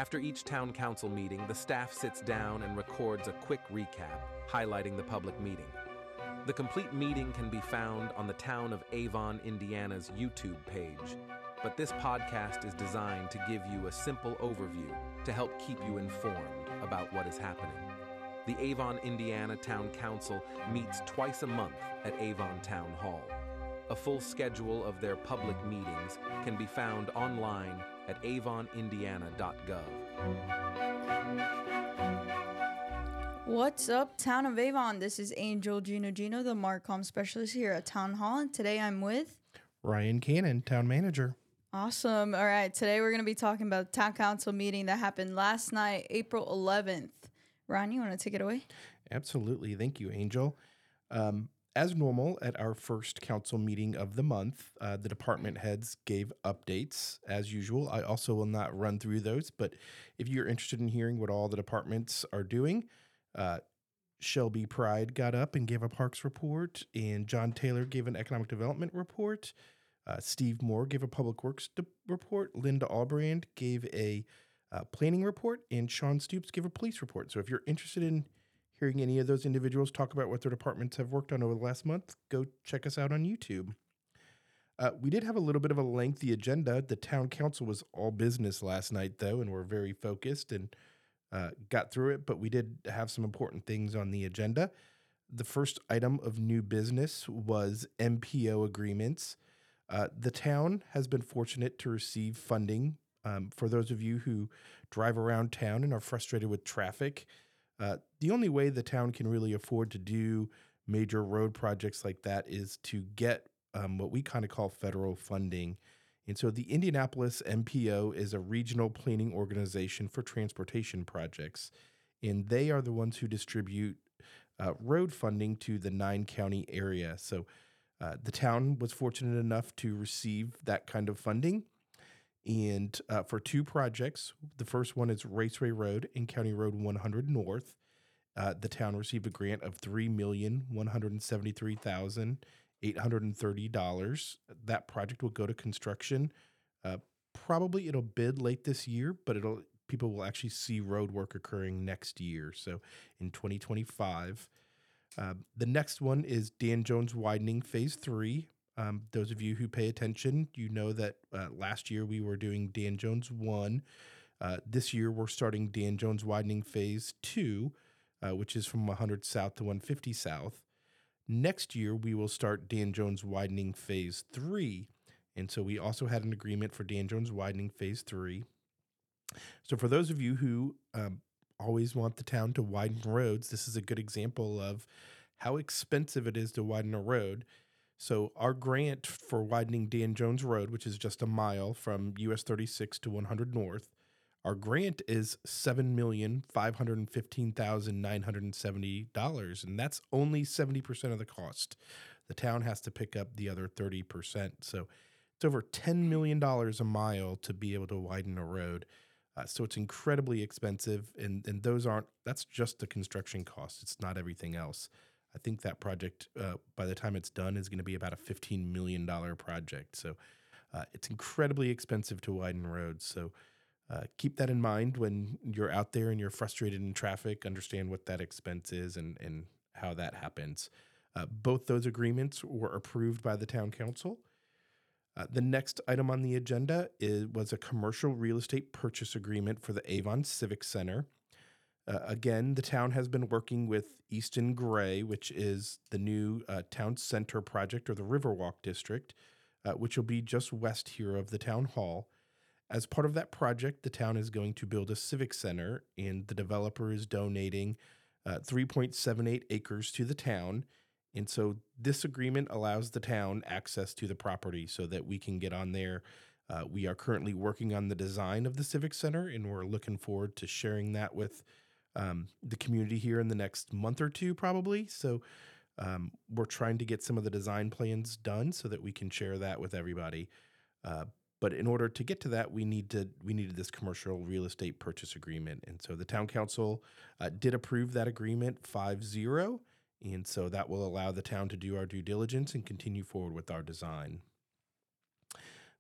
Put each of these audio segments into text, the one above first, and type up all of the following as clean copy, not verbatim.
After each town council meeting, the staff sits down and records a quick recap, highlighting the public meeting. The complete meeting can be found on the Town of Avon, Indiana's YouTube page, but this podcast is designed to give you a simple overview to help keep you informed about what is happening. The Avon, Indiana Town Council meets twice a month at Avon Town Hall. A full schedule of their public meetings can be found online at avonindiana.gov. What's up, Town of Avon? This is Angel Gino, the Marcom specialist here at Town Hall, and today I'm with Ryan Cannon, Town Manager. Awesome. All right, today we're going to be talking about the Town Council meeting that happened last night, April 11th. Ryan, you want to take it away? Absolutely. Thank you, Angel. As normal, at our first council meeting of the month, the department heads gave updates as usual. I also will not run through those, but if you're interested in hearing what all the departments are doing, Shelby Pride got up and gave a parks report, and John Taylor gave an economic development report. Steve Moore gave a public works report. Linda Albrand gave a planning report, and Sean Stoops gave a police report. So if you're interested in hearing any of those individuals talk about what their departments have worked on over the last month, go check us out on YouTube. We did have a little bit of a lengthy agenda. The town council was all business last night, though, and we're very focused and got through it, but we did have some important things on the agenda. The first item of new business was MPO agreements. The town has been fortunate to receive funding. For those of you who drive around town and are frustrated with traffic, the only way the town can really afford to do major road projects like that is to get what we kind of call federal funding. And so the Indianapolis MPO is a regional planning organization for transportation projects, and they are the ones who distribute road funding to the 9-county area. So the town was fortunate enough to receive that kind of funding. And for two projects, the first one is Raceway Road and County Road 100 North. The town received a grant of $3,173,830. That project will go to construction. Probably it'll bid late this year, but people will actually see road work occurring next year. So in 2025. The next one is Dan Jones Widening Phase 3. Those of you who pay attention, you know that last year we were doing Dan Jones 1. This year we're starting Dan Jones Widening Phase 2, which is from 100 South to 150 South. Next year we will start Dan Jones Widening Phase 3. And so we also had an agreement for Dan Jones Widening Phase 3. So for those of you who always want the town to widen roads, this is a good example of how expensive it is to widen a road. So our grant for widening Dan Jones Road, which is just a mile from US 36 to 100 North, our grant is $7,515,970, and that's only 70% of the cost. The town has to pick up the other 30%. So it's over $10 million a mile to be able to widen a road. So it's incredibly expensive, and that's just the construction cost. It's not everything else. I think that project, by the time it's done, is going to be about a $15 million project. So it's incredibly expensive to widen roads. So keep that in mind when you're out there and you're frustrated in traffic. Understand what that expense is and how that happens. Both those agreements were approved by the town council. The next item on the agenda was a commercial real estate purchase agreement for the Avon Civic Center. Again, the town has been working with Easton Gray, which is the new town center project, or the Riverwalk District, which will be just west here of the town hall. As part of that project, the town is going to build a civic center, and the developer is donating 3.78 acres to the town. And so this agreement allows the town access to the property so that we can get on there. We are currently working on the design of the Civic Center, and we're looking forward to sharing that with the community here in the next month or two, probably. So we're trying to get some of the design plans done so that we can share that with everybody. But in order to get to that, we needed this commercial real estate purchase agreement. And so the town council did approve that agreement 5-0. And so that will allow the town to do our due diligence and continue forward with our design.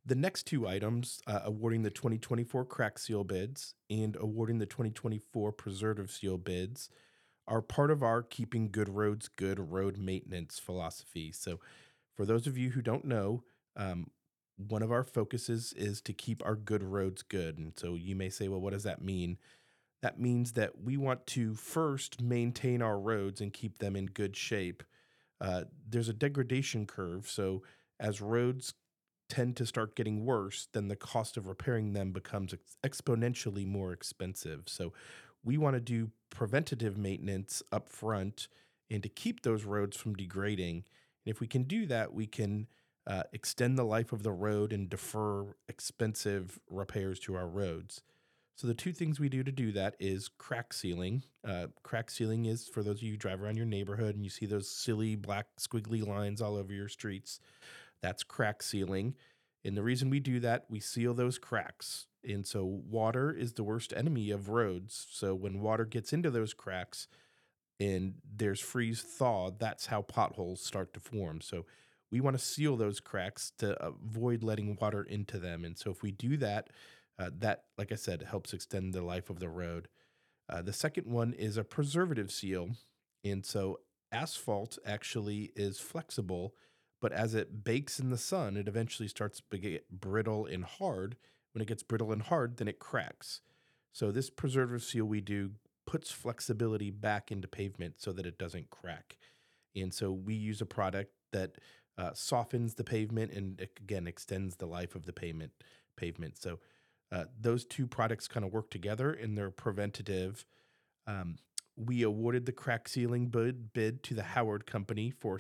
The next two items, awarding the 2024 crack seal bids and awarding the 2024 preservative seal bids, are part of our Keeping Good Roads Good road maintenance philosophy. So, for those of you who don't know, um, one of our focuses is to keep our good roads good. And so you may say, well, what does that mean? That means that we want to first maintain our roads and keep them in good shape. There's a degradation curve. So, as roads tend to start getting worse, then the cost of repairing them becomes exponentially more expensive. So we want to do preventative maintenance up front and to keep those roads from degrading. And if we can do that, we can extend the life of the road and defer expensive repairs to our roads. So the two things we do to do that is crack sealing. Crack sealing is for those of you who drive around your neighborhood and you see those silly black squiggly lines all over your streets. That's crack sealing. And the reason we do that, we seal those cracks. And so water is the worst enemy of roads. So when water gets into those cracks and there's freeze thaw, that's how potholes start to form. So we want to seal those cracks to avoid letting water into them. And so if we do that, that, like I said, helps extend the life of the road. The second one is a preservative seal. And so asphalt actually is flexible, but as it bakes in the sun, it eventually starts to get brittle and hard. When it gets brittle and hard, then it cracks. So this preservative seal we do puts flexibility back into pavement so that it doesn't crack. And so we use a product that softens the pavement and, again, extends the life of the pavement. So those two products kind of work together and they're preventative. We awarded the crack sealing bid to the Howard Company for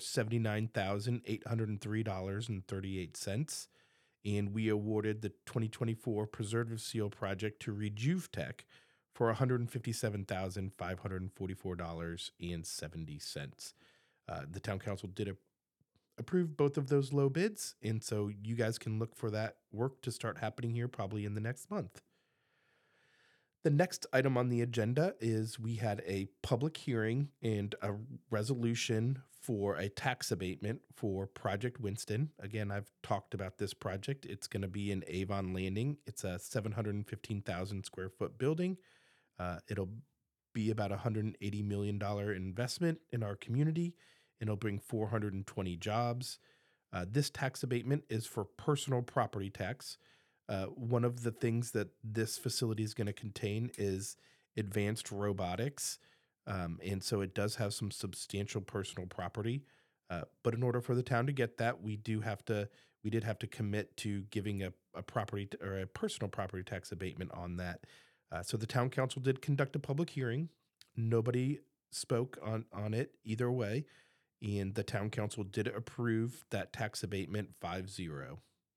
$79,803.38. And we awarded the 2024 preservative seal project to RejuveTech for $157,544.70. The town council did approve both of those low bids. And so you guys can look for that work to start happening here probably in the next month. The next item on the agenda is we had a public hearing and a resolution for a tax abatement for Project Winston. Again, I've talked about this project. It's going to be in Avon Landing. It's a 715,000 square foot building. It'll be about $180 million investment in our community, and it'll bring 420 jobs. This tax abatement is for personal property tax. One of the things that this facility is going to contain is advanced robotics. And so it does have some substantial personal property. But in order for the town to get that, we did have to commit to giving a property or a personal property tax abatement on that. So the town council did conduct a public hearing. Nobody spoke on it either way. And the town council did approve that tax abatement 5-0.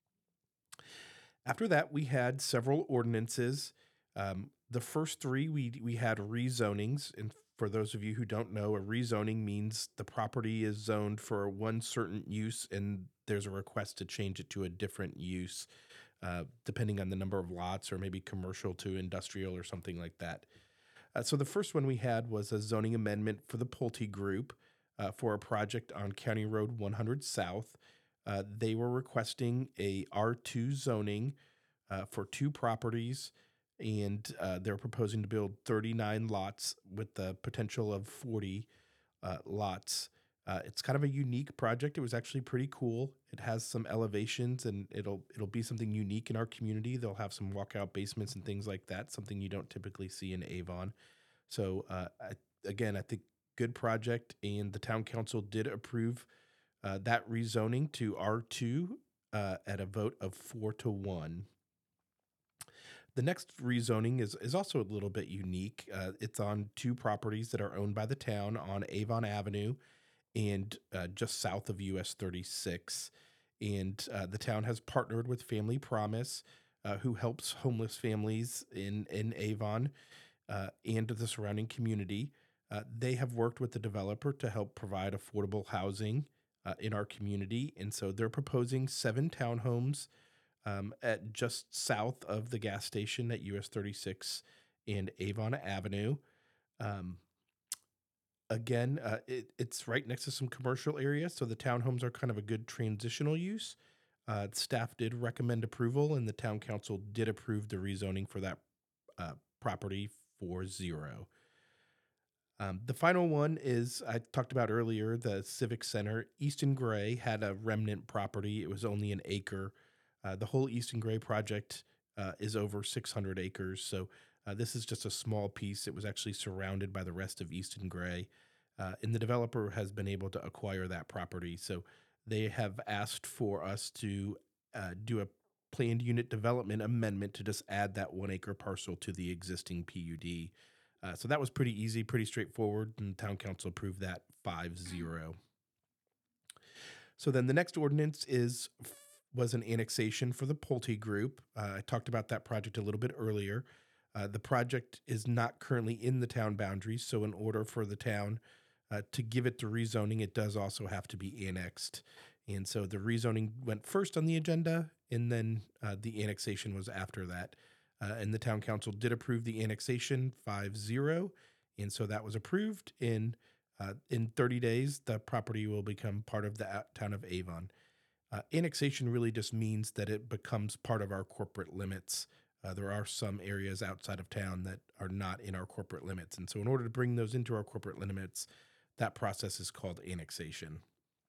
After that, we had several ordinances. The first three, we had rezonings. And for those of you who don't know, a rezoning means the property is zoned for one certain use and there's a request to change it to a different use, depending on the number of lots or maybe commercial to industrial or something like that. So the first one we had was a zoning amendment for the Pulte Group for a project on County Road 100 South. They were requesting a R2 zoning for two properties, and they're proposing to build 39 lots with the potential of 40 lots. It's kind of a unique project. It was actually pretty cool. It has some elevations, and it'll be something unique in our community. They'll have some walkout basements and things like that, something you don't typically see in Avon. So I think good project, and the town council did approve that rezoning to R2 at a vote of 4-1. The next rezoning is also a little bit unique. It's on two properties that are owned by the town on Avon Avenue and just south of US 36. And the town has partnered with Family Promise, who helps homeless families in Avon and the surrounding community. They have worked with the developer to help provide affordable housing in our community. And so they're proposing 7 townhomes at just south of the gas station at US 36 and Avon Avenue. It's right next to some commercial areas, so the townhomes are kind of a good transitional use. Staff did recommend approval, and the town council did approve the rezoning for that property 4-0. The final one is, I talked about earlier, the Civic Center. Easton Gray had a remnant property. It was only an acre. The whole Easton Gray project is over 600 acres. So this is just a small piece. It was actually surrounded by the rest of Easton Gray. And the developer has been able to acquire that property. So they have asked for us to do a planned unit development amendment to just add that 1 acre parcel to the existing PUD. So that was pretty easy, pretty straightforward, and town council approved that 5-0. So then the next ordinance was an annexation for the Pulte Group. I talked about that project a little bit earlier. The project is not currently in the town boundaries, so in order for the town to give it the rezoning, it does also have to be annexed. And so the rezoning went first on the agenda, and then the annexation was after that. And the town council did approve the annexation 5-0. And so that was approved. In 30 days, the property will become part of the town of Avon. Annexation really just means that it becomes part of our corporate limits. There are some areas outside of town that are not in our corporate limits. And so in order to bring those into our corporate limits, that process is called annexation.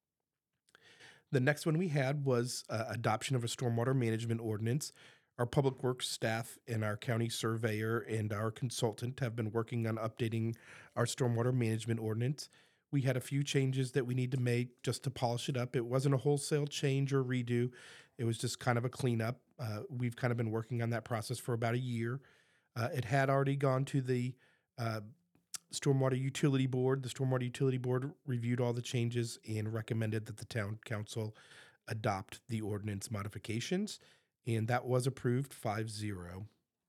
The next one we had was adoption of a stormwater management ordinance. Our public works staff and our county surveyor and our consultant have been working on updating our stormwater management ordinance. We had a few changes that we need to make just to polish it up. It wasn't a wholesale change or redo. It was just kind of a cleanup. We've kind of been working on that process for about a year. It had already gone to the Stormwater Utility Board. The Stormwater Utility Board reviewed all the changes and recommended that the town council adopt the ordinance modifications. And that was approved 5-0.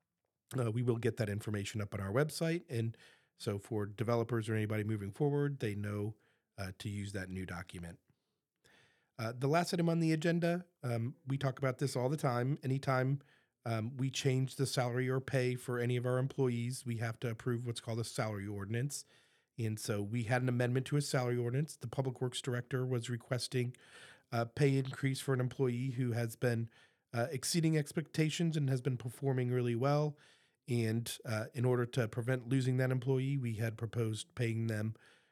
We will get that information up on our website. And so for developers or anybody moving forward, they know to use that new document. The last item on the agenda, we talk about this all the time. Anytime we change the salary or pay for any of our employees, we have to approve what's called a salary ordinance. And so we had an amendment to a salary ordinance. The Public Works Director was requesting a pay increase for an employee who has been exceeding expectations and has been performing really well. And in order to prevent losing that employee, we had proposed paying them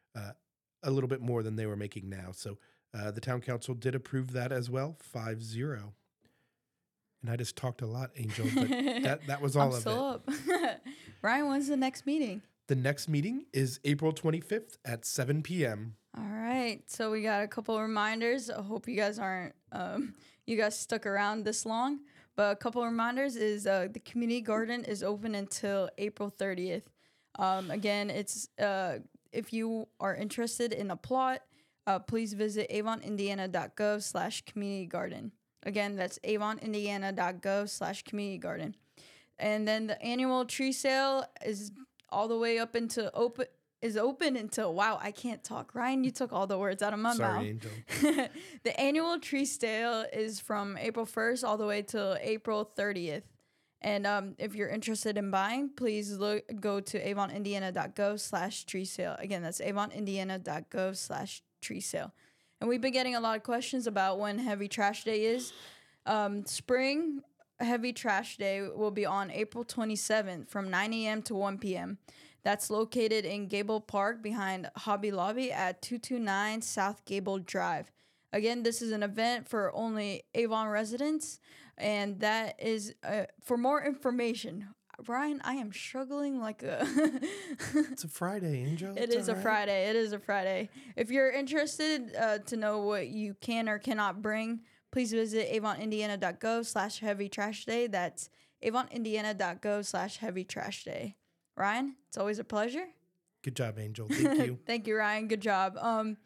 a little bit more than they were making now. So the town council did approve that as well, 5-0. And I just talked a lot, Angel, but that was all I'm of still it. up. Ryan, when's the next meeting? The next meeting is April 25th at 7 p.m. All right. So we got a couple of reminders. I hope you guys aren't, you guys stuck around this long. But a couple of reminders is the community garden is open until April 30th. Again, it's if you are interested in a plot, please visit avonindiana.gov/community garden. Again, that's avonindiana.gov/community garden. And then the annual tree sale is all the way up into open until, wow, I can't talk. Ryan, you took all the words out of my mouth. Sorry, Angel. The annual tree sale is from April 1st all the way to April 30th. And if you're interested in buying, please go to avonindiana.gov/tree sale. Again, that's avonindiana.gov/tree sale. And we've been getting a lot of questions about when Heavy Trash Day is. Spring Heavy Trash Day will be on April 27th from 9 a.m. to 1 p.m. That's located in Gable Park behind Hobby Lobby at 229 South Gable Drive. Again, this is an event for only Avon residents, and that is for more information. Ryan, I am struggling like a... It's a Friday, Angel. It is a Friday. It is a Friday. If you're interested to know what you can or cannot bring, please visit avonindiana.gov/heavy trash day. That's avonindiana.gov/heavy trash day. Ryan, it's always a pleasure. Good job, Angel. Thank you. Thank you, Ryan. Good job.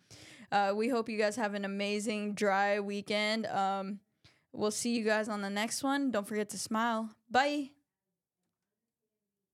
We hope you guys have an amazing dry weekend. We'll see you guys on the next one. Don't forget to smile. Bye.